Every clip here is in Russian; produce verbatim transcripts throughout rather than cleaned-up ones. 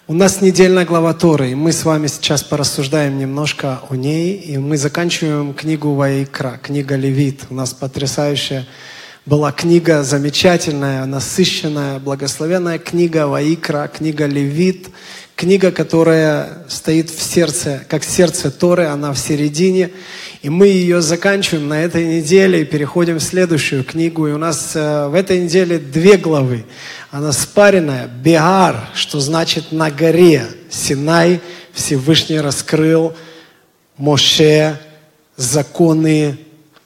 У нас недельная глава Торы, и мы с вами сейчас порассуждаем немножко о ней, и мы заканчиваем книгу Ваикра, книга Левит. У нас потрясающая была книга, замечательная, насыщенная, благословенная книга Ваикра, книга Левит, книга, которая стоит в сердце, как сердце Торы, она в середине. И мы ее заканчиваем на этой неделе и переходим в следующую книгу. И у нас э, в этой неделе две главы. Она спаренная. Беар, что значит на горе. Синай, Всевышний раскрыл Моше законы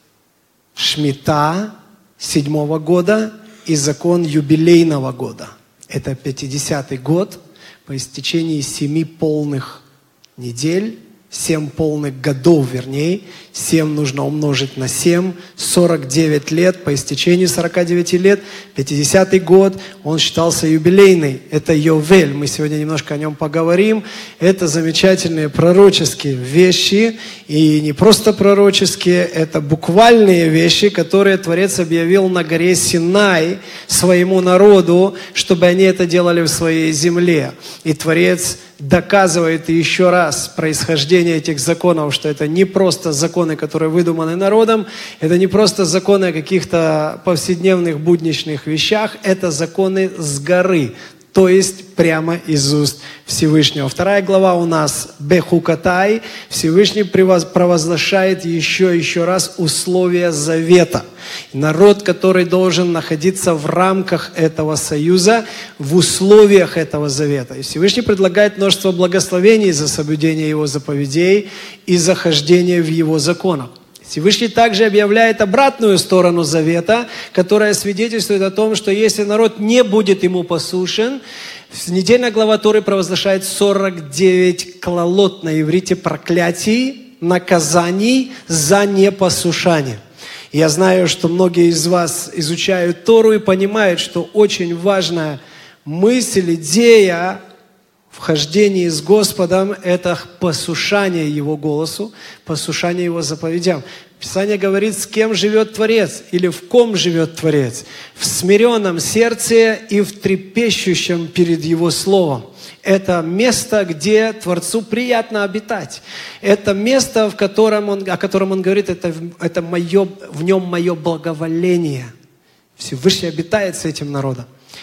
Шмита седьмого года и закон юбилейного года. Это пятидесятый год по истечении семи полных недель. Семь полных годов, вернее, семь нужно умножить на семь, сорок девять лет, по истечении сорока девяти лет, пятидесятый год, он считался юбилейный, это Йовель, мы сегодня немножко о нем поговорим, это замечательные пророческие вещи, и не просто пророческие, это буквальные вещи, которые Творец объявил на горе Синай своему народу, чтобы они это делали в своей земле, и Творец доказывает еще раз происхождение этих законов, что это не просто законы, которые выдуманы народом, это не просто законы о каких-то повседневных будничных вещах, это законы с горы, то есть прямо из уст Всевышнего. Вторая глава у нас Бехукатай. Всевышний провозглашает еще еще раз условия завета. Народ, который должен находиться в рамках этого союза, в условиях этого завета. И Всевышний предлагает множество благословений за соблюдение его заповедей и за хождение в его законах. Всевышний также объявляет обратную сторону завета, которая свидетельствует о том, что если народ не будет ему послушен, недельная глава Торы провозглашает сорок девять клалот на иврите проклятий, наказаний за непослушание. Я знаю, что многие из вас изучают Тору и понимают, что очень важная мысль, идея в хождении с Господом – это послушание Его голосу, послушание Его заповедям. Писание говорит, с кем живет Творец или в ком живет Творец. В смиренном сердце и в трепещущем перед Его Словом. Это место, где Творцу приятно обитать. Это место, в котором он, о котором Он говорит, это, это мое, в нем мое благоволение. Всевышний обитает с этим народом.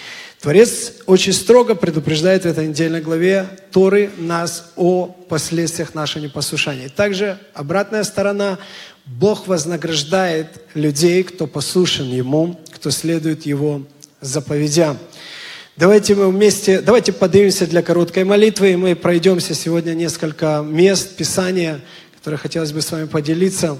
Творец очень строго предупреждает в этой недельной главе Торы нас о последствиях нашего непослушания. Также обратная сторона. Бог вознаграждает людей, кто послушен Ему, кто следует Его заповедям. Давайте мы вместе, давайте поднимемся для короткой молитвы, и мы пройдемся сегодня несколько мест Писания, которые хотелось бы с вами поделиться.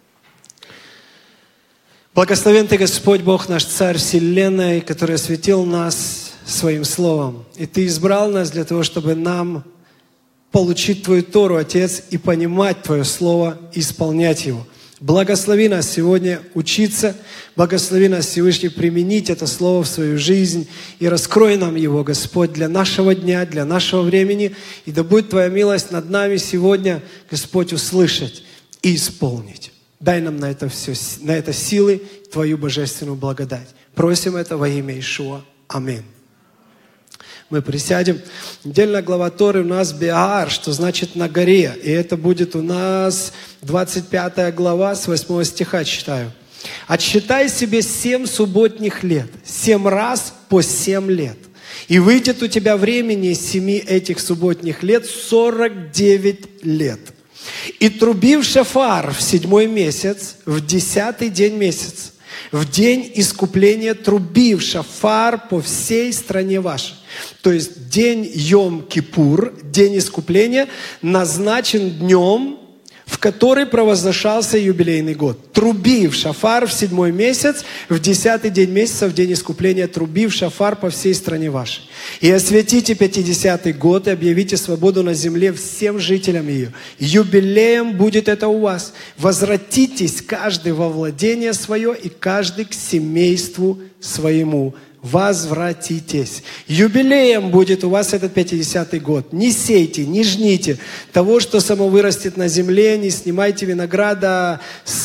Благословен Ты, Господь, Бог наш, Царь Вселенной, который осветил нас Своим Словом. И Ты избрал нас для того, чтобы нам получить Твою Тору, Отец, и понимать Твое Слово, и исполнять его. Благослови нас сегодня учиться, благослови нас, Всевышний, применить это Слово в свою жизнь и раскрой нам его, Господь, для нашего дня, для нашего времени. И да будет Твоя милость над нами сегодня, Господь, услышать и исполнить. Дай нам на это все, на это силы, Твою божественную благодать. Просим это во имя Иешуа. Аминь. Мы присядем. Недельная глава Торы у нас Беар, что значит на горе. И это будет у нас двадцать пятая глава, с восьмого стиха читаю. «Отсчитай себе семь субботних лет, семь раз по семь лет. И выйдет у тебя времени семи этих субботних лет сорок девять лет. И труби в шафар в седьмой месяц, в десятый день месяца, в день искупления труби в шафар по всей стране вашей». То есть день Йом-Кипур, день искупления, назначен днем, в который провозглашался юбилейный год. Труби в шафар в седьмой месяц, в десятый день месяца, в день искупления, труби в шафар по всей стране вашей. И осветите пятидесятый год, и объявите свободу на земле всем жителям ее. Юбилеем будет это у вас. Возвратитесь каждый во владение свое, и каждый к семейству своему. Возвратитесь. Юбилеем будет у вас этот пятидесятый год. Не сейте, не жните того, что само вырастет на земле, не снимайте винограда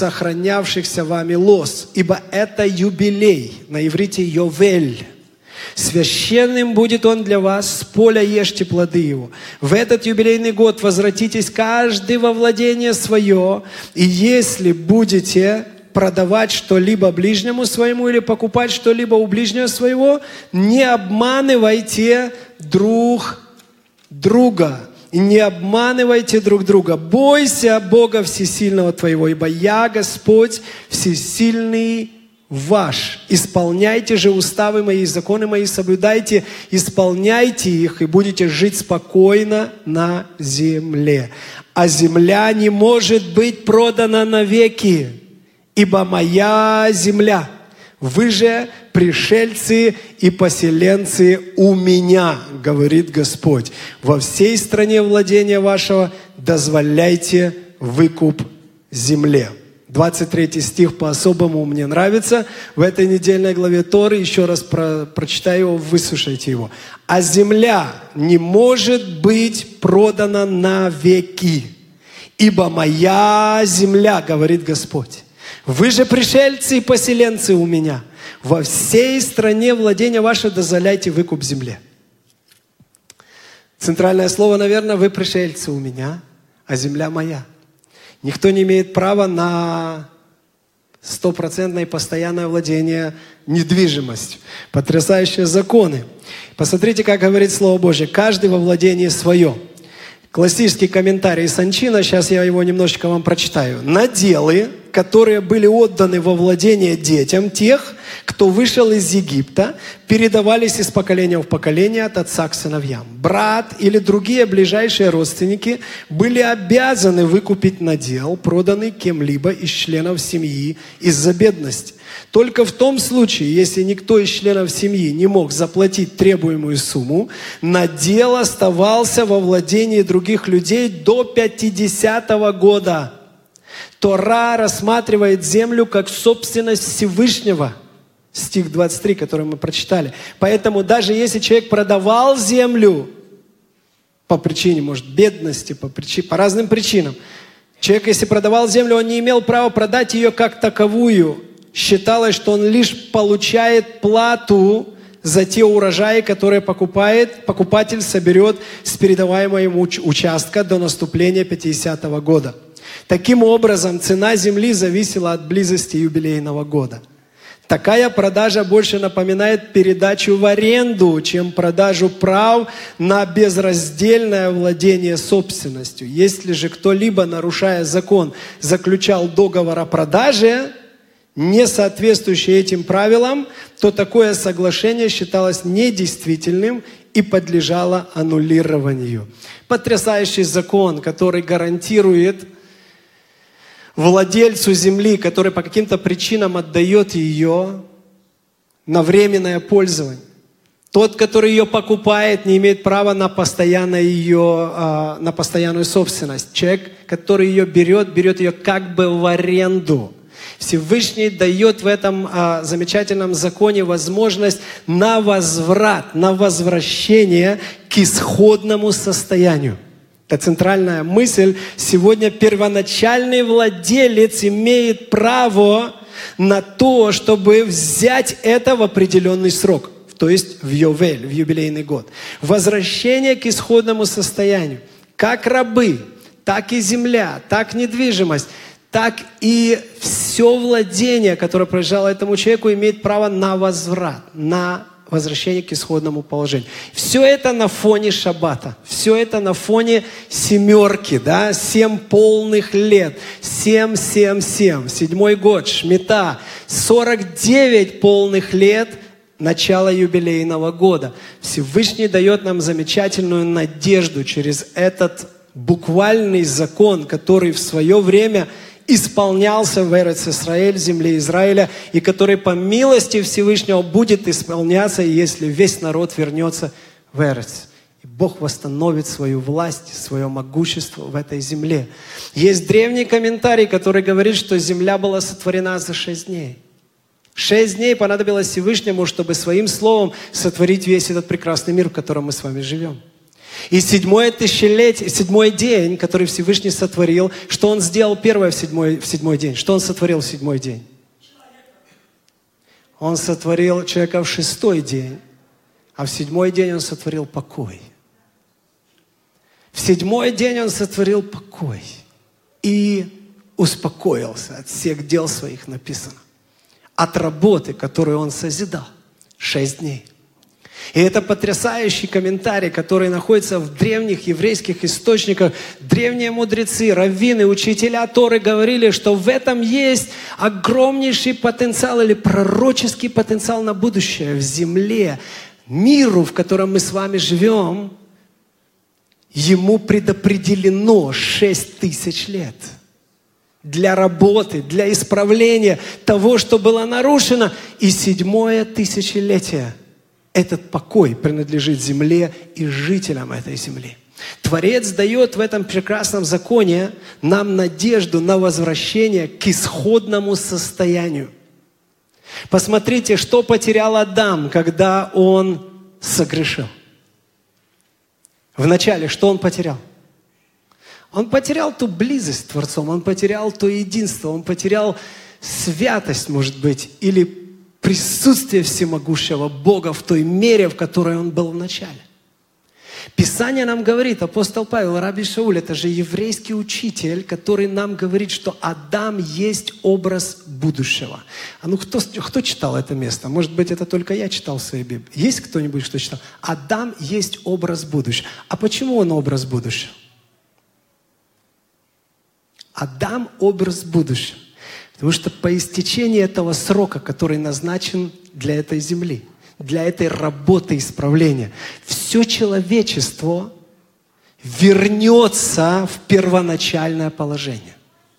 сохранявшихся вами лоз, ибо это юбилей, на иврите Йовель. Священным будет он для вас, с поля ешьте плоды его. В этот юбилейный год возвратитесь каждый во владение свое, и если будете продавать что-либо ближнему своему или покупать что-либо у ближнего своего, не обманывайте друг друга. И не обманывайте друг друга. Бойся Бога Всесильного твоего, ибо я, Господь, Всесильный ваш. Исполняйте же уставы мои, законы мои соблюдайте, исполняйте их, и будете жить спокойно на земле. А земля не может быть продана навеки, ибо моя земля. Вы же пришельцы и поселенцы у меня, говорит Господь. Во всей стране владения вашего дозволяйте выкуп земле. двадцать третий стих по-особому мне нравится. В этой недельной главе Торы, еще раз про, прочитаю его, выслушайте его. А земля не может быть продана навеки, ибо моя земля, говорит Господь. Вы же пришельцы и поселенцы у меня. Во всей стране владения ваше дозволяйте выкуп земле. Центральное слово, наверное, вы пришельцы у меня, а земля моя. Никто не имеет права на стопроцентное постоянное владение недвижимостью. Потрясающие законы. Посмотрите, как говорит Слово Божье. Каждый во владении свое. Классический комментарий Санчина, сейчас я его немножечко вам прочитаю. Наделы, которые были отданы во владение детям тех, кто вышел из Египта, передавались из поколения в поколение от отца к сыновьям. Брат или другие ближайшие родственники были обязаны выкупить надел, проданный кем-либо из членов семьи из-за бедности. Только в том случае, если никто из членов семьи не мог заплатить требуемую сумму, надел оставался во владении других людей до пятидесятого года. Тора рассматривает землю как собственность Всевышнего. Стих двадцать три, который мы прочитали. Поэтому даже если человек продавал землю по причине, может, бедности, по, причине, по разным причинам, человек, если продавал землю, он не имел права продать ее как таковую. Считалось, что он лишь получает плату за те урожаи, которые покупает, покупатель соберет с передаваемого ему участка до наступления пятидесятого года. Таким образом, цена земли зависела от близости юбилейного года. Такая продажа больше напоминает передачу в аренду, чем продажу прав на безраздельное владение собственностью. Если же кто-либо, нарушая закон, заключал договор о продаже, не соответствующий этим правилам, то такое соглашение считалось недействительным и подлежало аннулированию. Потрясающий закон, который гарантирует владельцу земли, который по каким-то причинам отдает ее на временное пользование. Тот, который ее покупает, не имеет права на, постоянное ее, на постоянную собственность. Человек, который ее берет, берет ее как бы в аренду. Всевышний дает в этом а, замечательном законе возможность на возврат, на возвращение к исходному состоянию. Это центральная мысль. Сегодня первоначальный владелец имеет право на то, чтобы взять это в определенный срок, то есть в Йовель, в юбилейный год. Возвращение к исходному состоянию. Как рабы, так и земля, так недвижимость, так и все владение, которое принадлежало этому человеку, имеет право на возврат, на возвращение к исходному положению. Все это на фоне шаббата. Все это на фоне семерки, да, семь полных лет. Семь, семь, семь. Седьмой год, Шмита. Сорок девять полных лет начала юбилейного года. Всевышний дает нам замечательную надежду через этот буквальный закон, который в свое время исполнялся в Эрец-Исраэль, земле Израиля, и который по милости Всевышнего будет исполняться, если весь народ вернется в Эрец. И Бог восстановит свою власть, свое могущество в этой земле. Есть древний комментарий, который говорит, что земля была сотворена за шесть дней. Шесть дней понадобилось Всевышнему, чтобы своим словом сотворить весь этот прекрасный мир, в котором мы с вами живем. И седьмое тысячелетие, седьмой день, который Всевышний сотворил, что Он сделал первое в седьмой, в седьмой день? Что Он сотворил в седьмой день? Он сотворил человека в шестой день. а в седьмой день Он сотворил покой. В седьмой день Он сотворил покой и успокоился от всех дел своих, написано. От работы, которую Он созидал. Шесть дней. И это потрясающий комментарий, который находится в древних еврейских источниках. Древние мудрецы, раввины, учителя Торы говорили, что в этом есть огромнейший потенциал или пророческий потенциал на будущее. В земле, миру, в котором мы с вами живем, ему предопределено шесть тысяч лет. Для работы, для исправления того, что было нарушено. И седьмое тысячелетие. Этот покой принадлежит земле и жителям этой земли. Творец дает в этом прекрасном законе нам надежду на возвращение к исходному состоянию. Посмотрите, что потерял Адам, когда он согрешил. Вначале что он потерял? Он потерял ту близость с Творцом, он потерял то единство, он потерял святость, может быть, или присутствие всемогущего Бога в той мере, в которой Он был в начале. Писание нам говорит, апостол Павел, Раби Шауль, это же еврейский учитель, который нам говорит, что Адам есть образ будущего. А ну кто, кто читал это место? Может быть, это только я читал в своей Библии. Есть кто-нибудь, кто читал? Адам есть образ будущего. А почему он образ будущего? Адам образ будущего. Потому что по истечении этого срока, который назначен для этой земли, для этой работы исправления, все человечество вернется в первоначальное положение.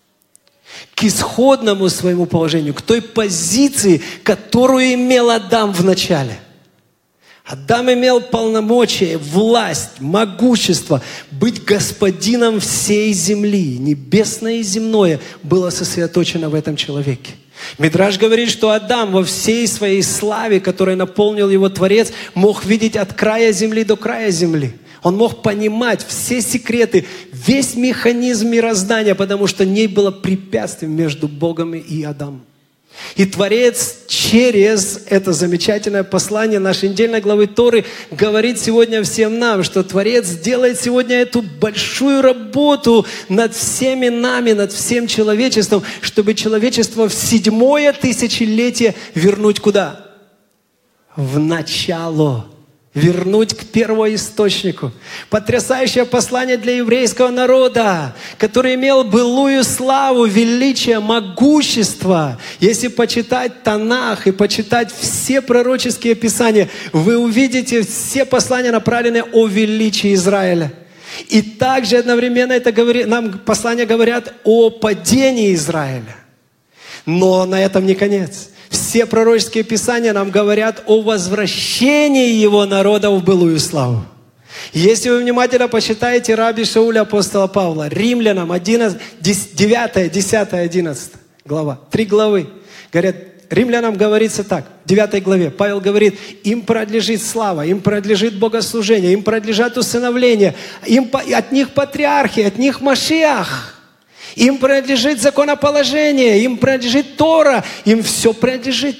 К исходному своему положению, к той позиции, которую имел Адам в начале. Адам имел полномочия, власть, могущество быть господином всей земли. Небесное и земное было сосредоточено в этом человеке. Мидраш говорит, что Адам во всей своей славе, которой наполнил его Творец, мог видеть от края земли до края земли. Он мог понимать все секреты, весь механизм мироздания, потому что не было препятствий между Богом и Адамом. И Творец через это замечательное послание нашей недельной главы Торы говорит сегодня всем нам, что Творец делает сегодня эту большую работу над всеми нами, над всем человечеством, чтобы человечество в седьмое тысячелетие вернуть куда? В начало. Вернуть к первоисточнику. Потрясающее послание для еврейского народа, который имел былую славу, величие, могущество. Если почитать Танах и почитать все пророческие писания, вы увидите все послания, направленные о величии Израиля. И также одновременно это говорит, нам послания говорят о падении Израиля. Но на этом не конец. Все пророческие писания нам говорят о возвращении его народа в былую славу. Если вы внимательно почитаете Раби Шауля, апостола Павла, Римлянам девятая, десятая, одиннадцатая глава, три главы, говорят, Римлянам говорится так, в девятой главе, Павел говорит, им принадлежит слава, им принадлежит богослужение, им принадлежат усыновления, им, от них патриархи, от них Машиах. Им принадлежит законоположение, им принадлежит Тора, им все принадлежит.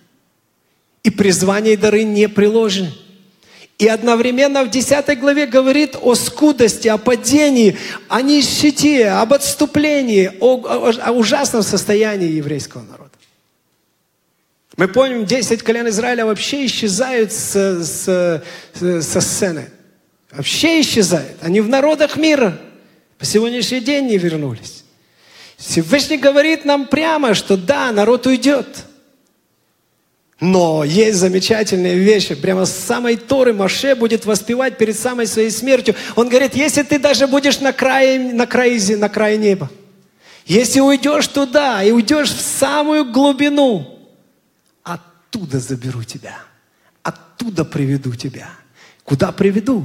И призвания и дары не приложены. И одновременно в десятой главе говорит о скудости, о падении, о нищете, об отступлении, о, о, о ужасном состоянии еврейского народа. Мы помним, десять колен Израиля вообще исчезают с, с, со сцены. Вообще исчезают. Они в народах мира. По сегодняшний день не вернулись. Всевышний говорит нам прямо, что да, народ уйдет. Но есть замечательные вещи. Прямо с самой Торы Моше будет воспевать перед самой своей смертью. Он говорит, если ты даже будешь на крае, на крае, на крае неба, если уйдешь туда и уйдешь в самую глубину, оттуда заберу тебя. Оттуда приведу тебя. Куда приведу?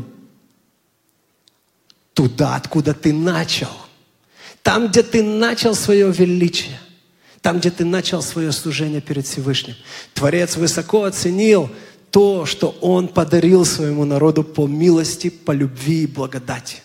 Туда, откуда ты начал. Там, где ты начал свое величие. Там, где ты начал свое служение перед Всевышним. Творец высоко оценил то, что Он подарил своему народу по милости, по любви и благодати.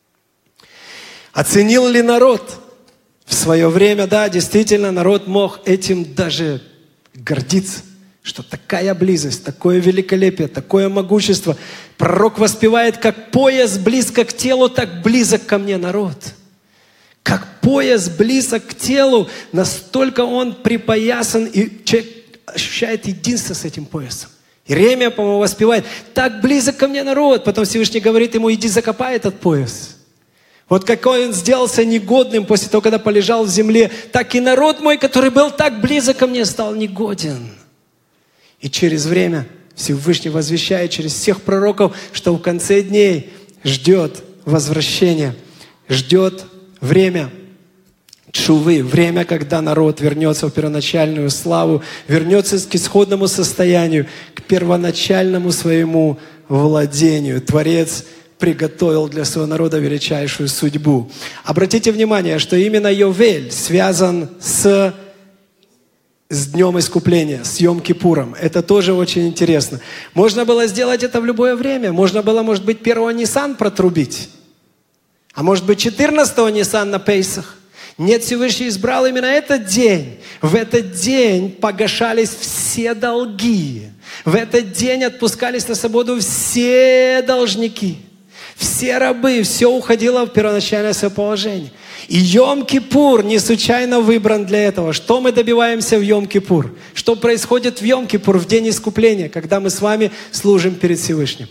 Оценил ли народ? В свое время, да, действительно, народ мог этим даже гордиться. что такая близость, такое великолепие, такое могущество. Пророк воспевает, как пояс близко к телу, так близок ко мне народ. Как пояс близок к телу, настолько он припоясан, и человек ощущает единство с этим поясом. Иеремия, по-моему, воспевает, так близок ко мне народ. Потом Всевышний говорит ему, иди закопай этот пояс. Вот какой он сделался негодным после того, когда полежал в земле, так и народ мой, который был так близок ко мне, стал негоден. И через время Всевышний возвещает через всех пророков, что в конце дней ждет возвращение, ждет время тшувы, время, когда народ вернется в первоначальную славу, вернется к исходному состоянию, к первоначальному своему владению. Творец приготовил для своего народа величайшую судьбу. Обратите внимание, что именно Йовель связан с, с Днем Искупления, с Йом-Кипуром. Это тоже очень интересно. Можно было сделать это в любое время. Можно было, может быть, первого Нисан протрубить. А может быть, четырнадцатого Нисан на Пейсах. Нет, Всевышний избрал именно этот день. В этот день погашались все долги. В этот день отпускались на свободу все должники. Все рабы, все уходило в первоначальное свое положение. И Йом-Кипур не случайно выбран для этого. Что мы добиваемся в Йом-Кипур? Что происходит в Йом-Кипур, в день искупления, когда мы с вами служим перед Всевышним?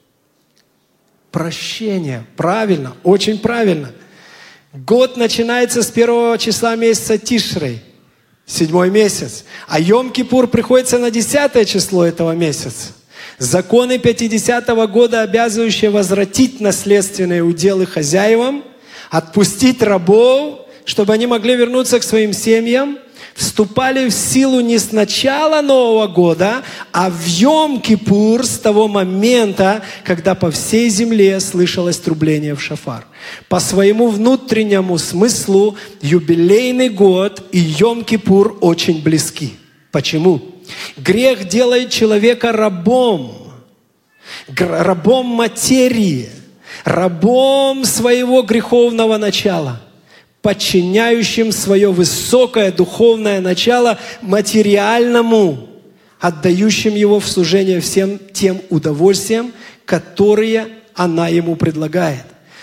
Прощение. Правильно, очень правильно. Год начинается с первого числа месяца Тишрей, седьмой месяц. А Йом-Кипур приходится на десятое число этого месяца. Законы пятидесятого года, обязывающие возвратить наследственные уделы хозяевам, отпустить рабов, чтобы они могли вернуться к своим семьям, вступали в силу не с начала Нового года, а в Йом-Кипур с того момента, когда по всей земле слышалось трубление в шафар. По своему внутреннему смыслу юбилейный год и Йом-Кипур очень близки. Почему? Грех делает человека рабом, рабом материи, рабом своего греховного начала, подчиняющим свое высокое духовное начало материальному, отдающим его в служение всем тем удовольствиям, которые она ему предлагает.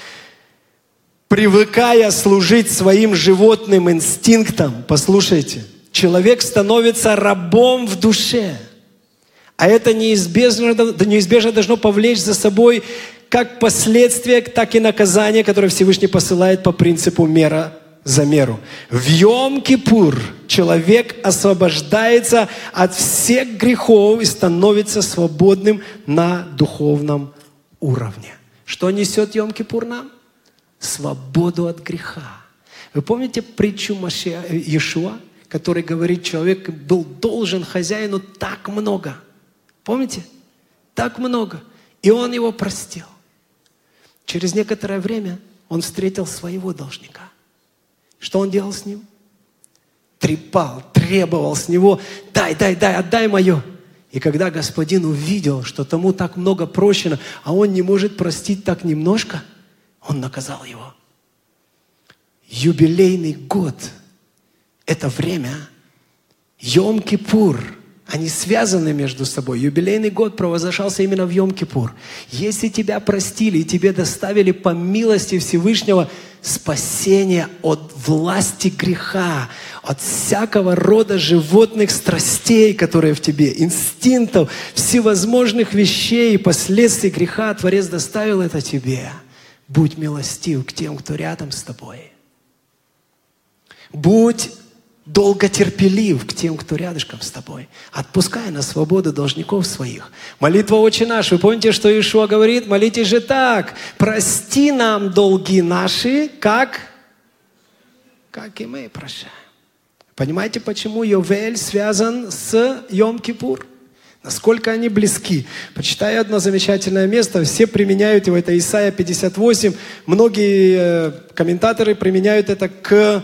Привыкая служить своим животным инстинктам, послушайте, человек становится рабом в душе. А это неизбежно, неизбежно должно повлечь за собой как последствия, так и наказание, которое Всевышний посылает по принципу мера за меру. В Йом-Кипур человек освобождается от всех грехов и становится свободным на духовном уровне. Что несет Йом-Кипур нам? Свободу от греха. Вы помните притчу Машия, Иешуа, который говорит, человек был должен хозяину так много. Помните? Так много. И он его простил. Через некоторое время он встретил своего должника. Что он делал с ним? Трепал, требовал с него, дай, дай, дай, отдай мое. И когда господин увидел, что тому так много прощено, а он не может простить так немножко, он наказал его. Юбилейный год – это время, Йом-Кипур, они связаны между собой. Юбилейный год провозглашался именно в Йом-Кипур. Если тебя простили и тебе доставили по милости Всевышнего спасение от власти греха, от всякого рода животных страстей, которые в тебе, инстинктов, всевозможных вещей и последствий греха, Творец доставил это тебе. Будь милостив к тем, кто рядом с тобой. Будь долготерпелив к тем, кто рядышком с тобой. Отпускай на свободу должников своих. Молитва «Отче наш». Вы помните, что Иешуа говорит? Молитесь же так. Прости нам долги наши, как? Как и мы прощаем. Понимаете, почему Йовель связан с Йом-Кипур? Насколько они близки. Почитаю одно замечательное место. Все применяют его. Это Исайя пятьдесят восемь. Многие комментаторы применяют это к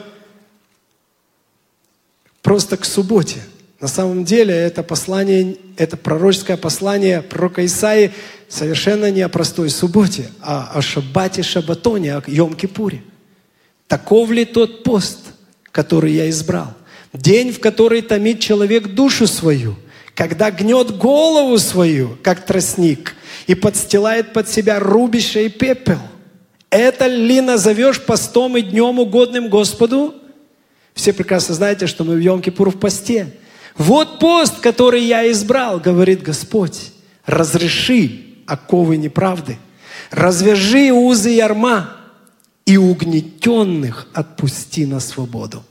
просто к субботе. На самом деле это послание, это пророческое послание пророка Исаии совершенно не о простой субботе, а о шаббате, шаббатоне, о Йом-Кипуре. Таков ли тот пост, который я избрал? День, в который томит человек душу свою. когда гнет голову свою, как тростник, и подстилает под себя рубище и пепел. Это ли назовешь постом и днем угодным Господу? Все прекрасно знаете, что мы в Йом-Кипур в посте. Вот пост, который я избрал, говорит Господь. Разреши оковы неправды, развяжи узы ярма и угнетенных отпусти на свободу.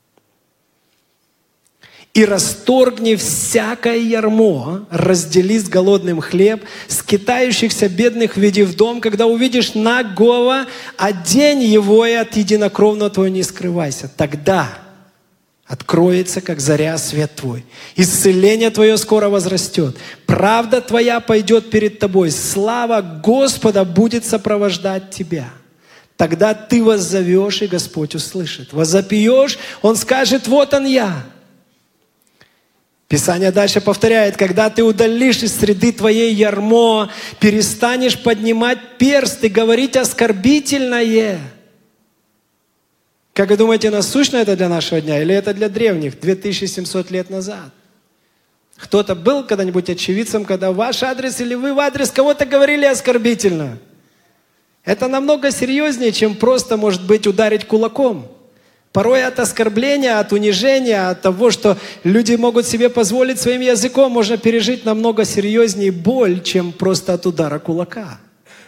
И расторгни всякое ярмо, раздели с голодным хлеб, скитающихся бедных веди в дом, когда увидишь нагого, одень его и от единокровного твоего не скрывайся. Тогда откроется, как заря, свет твой. Исцеление твое скоро возрастет. Правда твоя пойдет перед тобой. Слава Господа будет сопровождать тебя. Тогда ты воззовешь, и Господь услышит. Возопьешь, Он скажет: вот Он я. Писание дальше повторяет: когда ты удалишь из среды твоей ярмо, перестанешь поднимать перст и говорить оскорбительное. Как вы думаете, насущно это для нашего дня или это для древних, две тысячи семьсот лет назад? Кто-то был когда-нибудь очевидцем, когда в ваш адрес или вы в адрес кого-то говорили оскорбительно? Это намного серьезнее, чем просто, может быть, ударить кулаком. Порой от оскорбления, от унижения, от того, что люди могут себе позволить своим языком, можно пережить намного серьезнее боль, чем просто от удара кулака.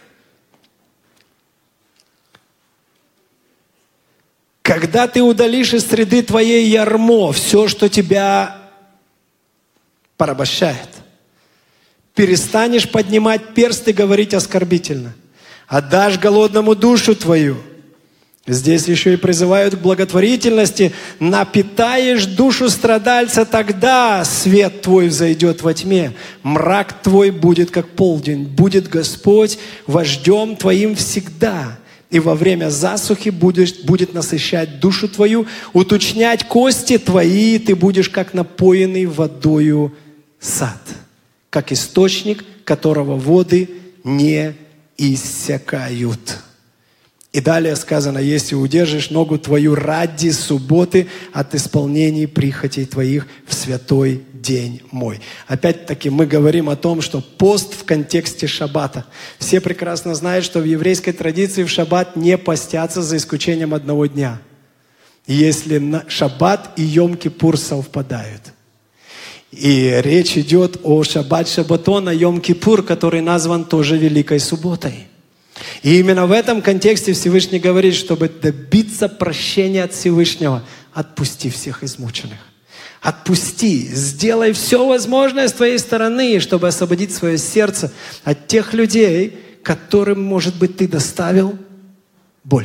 Когда ты удалишь из среды твоей ярмо, все, что тебя порабощает, перестанешь поднимать перст и говорить оскорбительно, отдашь голодному душу твою. Здесь еще и призывают к благотворительности. Напитаешь душу страдальца, тогда свет твой взойдет во тьме. Мрак твой будет как полдень. Будет Господь вождем твоим всегда. И во время засухи будешь, будет насыщать душу твою, уточнять кости твои, ты будешь как напоенный водою сад, как источник, которого воды не иссякают. И далее сказано: если удержишь ногу твою ради субботы от исполнений прихотей твоих в святой день мой. Опять-таки мы говорим о том, что пост в контексте шаббата. Все прекрасно знают, что в еврейской традиции в шаббат не постятся за исключением одного дня. Если шаббат и Йом-Кипур совпадают. И речь идет о шаббат-шаббатон, о Йом-Кипур, который назван тоже Великой Субботой. И именно в этом контексте Всевышний говорит, чтобы добиться прощения от Всевышнего, отпусти всех измученных. Отпусти, сделай все возможное с твоей стороны, чтобы освободить свое сердце от тех людей, которым, может быть, ты доставил боль.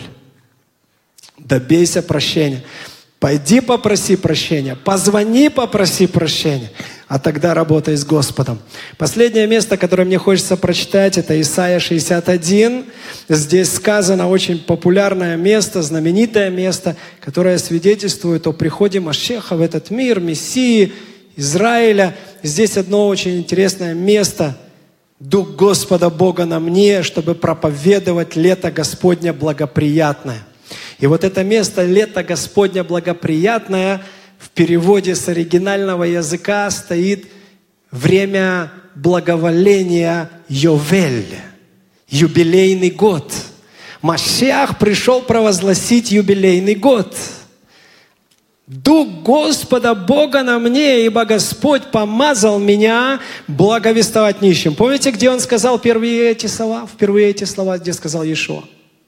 Добейся прощения. Пойди попроси прощения, позвони, попроси прощения, а тогда работай с Господом. Последнее место, которое мне хочется прочитать, это Исайя шестьдесят один. Здесь сказано очень популярное место, знаменитое место, которое свидетельствует о приходе Машеха в этот мир, Мессии, Израиля. Здесь одно очень интересное место. «Дух Господа Бога на мне, чтобы проповедовать лето Господне благоприятное». И вот это место «Лето Господня благоприятное» в переводе с оригинального языка стоит время благоволения Йовель, юбилейный год. Машиах пришел провозгласить юбилейный год. «Дух Господа Бога на мне, ибо Господь помазал меня благовествовать нищим». Помните, где он сказал первые эти слова? Впервые эти слова, где сказал Иешуа?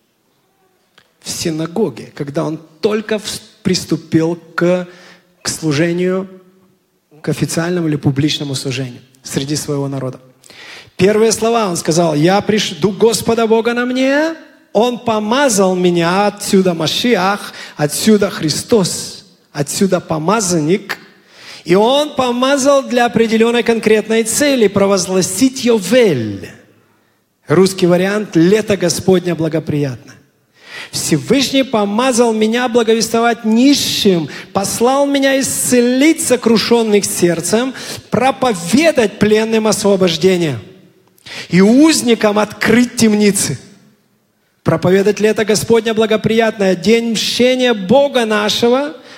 В синагоге, когда он только приступил к, к служению, к официальному или публичному служению среди своего народа. Первые слова он сказал: «Я пришел, Дух Господа Бога на мне, Он помазал меня», отсюда Машиах, отсюда Христос, отсюда помазанник, и Он помазал для определенной конкретной цели провозгласить Йовель. Русский вариант «Лето Господня благоприятное». Всевышний помазал меня благовествовать нищим, послал меня исцелить сокрушенных сердцем, проповедать пленным освобождение и узникам открыть темницы. Проповедать лето Господня благоприятное, день мщения Бога нашего,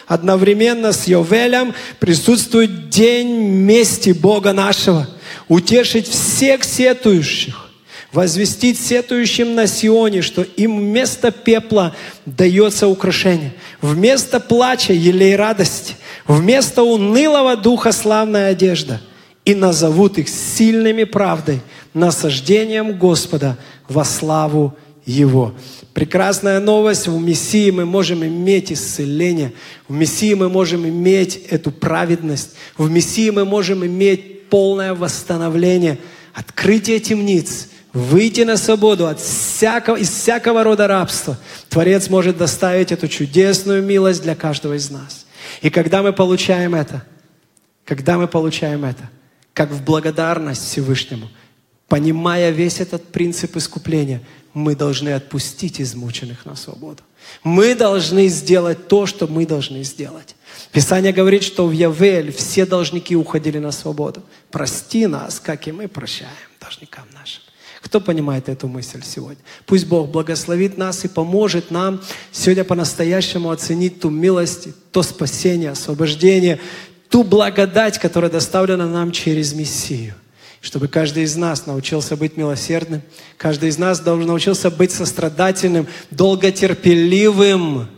Одновременно с Йовелем присутствует день мести Бога нашего. Утешить всех сетующих, возвестить сетующим на Сионе, что им вместо пепла дается украшение, вместо плача елей радости, вместо унылого духа славная одежда. И назовут их сильными правдой, насаждением Господа во славу Его. Прекрасная новость, в Мессии мы можем иметь исцеление, в Мессии мы можем иметь эту праведность, в Мессии мы можем иметь полное восстановление, открытие темниц, выйти на свободу от всякого, из всякого рода рабства. Творец может доставить эту чудесную милость для каждого из нас. И когда мы получаем это, когда мы получаем это, как в благодарность Всевышнему, понимая весь этот принцип искупления, мы должны отпустить измученных на свободу. Мы должны сделать то, что мы должны сделать. Писание говорит, что в Явель все должники уходили на свободу. Прости нас, как и мы прощаем должникам нашим. Кто понимает эту мысль сегодня? Пусть Бог благословит нас и поможет нам сегодня по-настоящему оценить ту милость, то спасение, освобождение, ту благодать, которая доставлена нам через Мессию. Чтобы каждый из нас научился быть милосердным, каждый из нас научился быть сострадательным, долготерпеливым,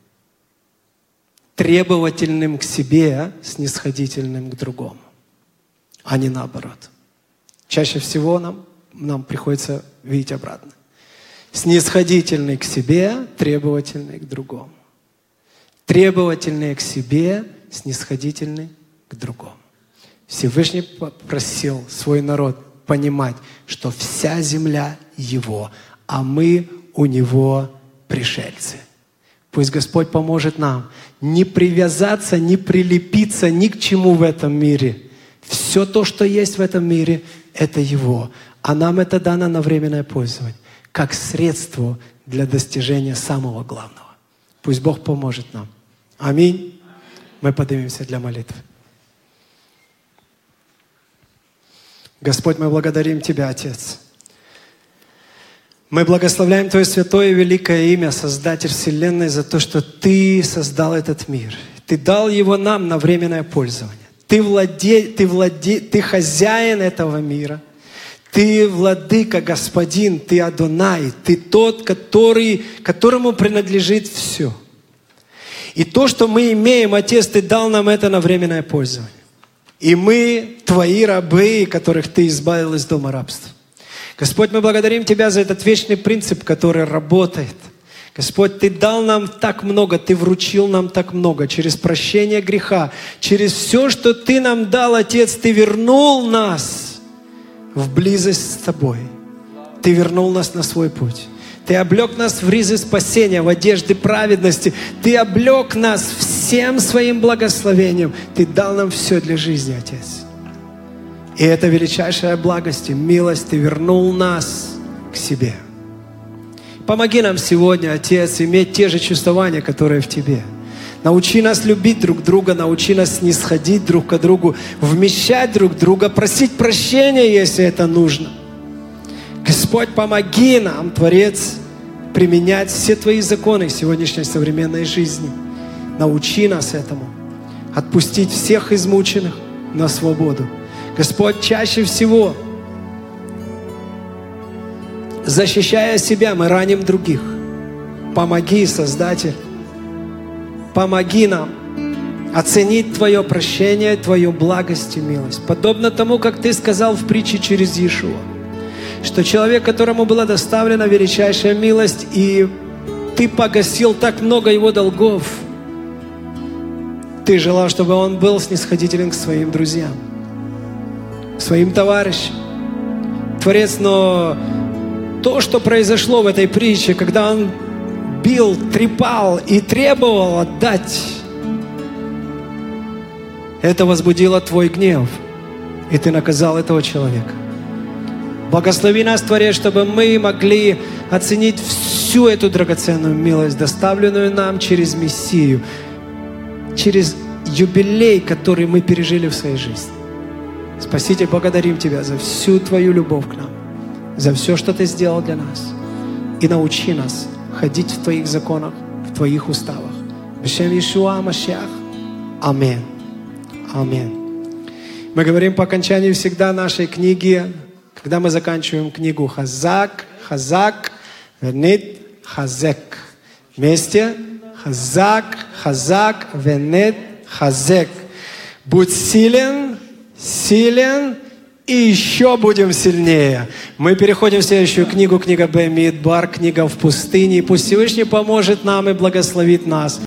требовательным к себе, снисходительным к другому, а не наоборот. Чаще всего нам, нам приходится видеть обратно. Снисходительный к себе, требовательный к другому. Требовательный к себе, снисходительный к другому. Всевышний попросил свой народ понимать, что вся земля Его, а мы у Него пришельцы. Пусть Господь поможет нам не привязаться, не прилепиться ни к чему в этом мире. Все то, что есть в этом мире, это Его. А нам это дано на временное пользование, как средство для достижения самого главного. Пусть Бог поможет нам. Аминь. Мы поднимемся для молитвы. Господь, мы благодарим Тебя, Отец. Мы благословляем Твое святое и великое имя, Создатель Вселенной, за то, что Ты создал этот мир. Ты дал его нам на временное пользование. Ты, владе, ты, владе, ты хозяин этого мира. Ты владыка, Господин, Ты Адонай. Ты тот, который, которому принадлежит все. И то, что мы имеем, Отец, Ты дал нам это на временное пользование. И мы Твои рабы, которых Ты избавил из дома рабства. Господь, мы благодарим Тебя за этот вечный принцип, который работает. Господь, Ты дал нам так много, Ты вручил нам так много через прощение греха, через все, что Ты нам дал, Отец, Ты вернул нас в близость с Тобой. Ты вернул нас на свой путь. Ты облег нас в ризы спасения, в одежды праведности. Ты облег нас всем своим благословением. Ты дал нам все для жизни, Отец. И это величайшая благость и милость. Ты вернул нас к себе. Помоги нам сегодня, Отец, иметь те же чувствования, которые в Тебе. Научи нас любить друг друга, научи нас снисходить друг к другу, вмещать друг друга, просить прощения, если это нужно. Господь, помоги нам, Творец, применять все Твои законы в сегодняшней современной жизни. Научи нас этому. Отпустить всех измученных на свободу. Господь, чаще всего, защищая себя, мы раним других. Помоги, Создатель. Помоги нам оценить Твое прощение, Твою благость и милость. Подобно тому, как Ты сказал в притче через Иешуа, что человек, которому была доставлена величайшая милость, и Ты погасил так много его долгов, Ты желал, чтобы он был снисходителен к своим друзьям, к своим товарищам. Творец, но то, что произошло в этой притче, когда он бил, трепал и требовал отдать, это возбудило Твой гнев, и Ты наказал этого человека. Благослови нас, Творец, чтобы мы могли оценить всю эту драгоценную милость, доставленную нам через Мессию, через юбилей, который мы пережили в своей жизни. Спаситель, благодарим Тебя за всю Твою любовь к нам, за все, что Ты сделал для нас. И научи нас ходить в Твоих законах, в Твоих уставах, Бешем Иешуа Машиах. Аминь. Аминь. Мы говорим по окончании всегда нашей книги, когда мы заканчиваем книгу Хазак, Хазак, Венит, Хазек. Вместе. Хазак, Хазак, Венит, Хазек. Будь силен, силен, и еще будем сильнее. Мы переходим в следующую книгу, книга Бамидбар, книга в пустыне. И пусть Всевышний поможет нам и благословит нас.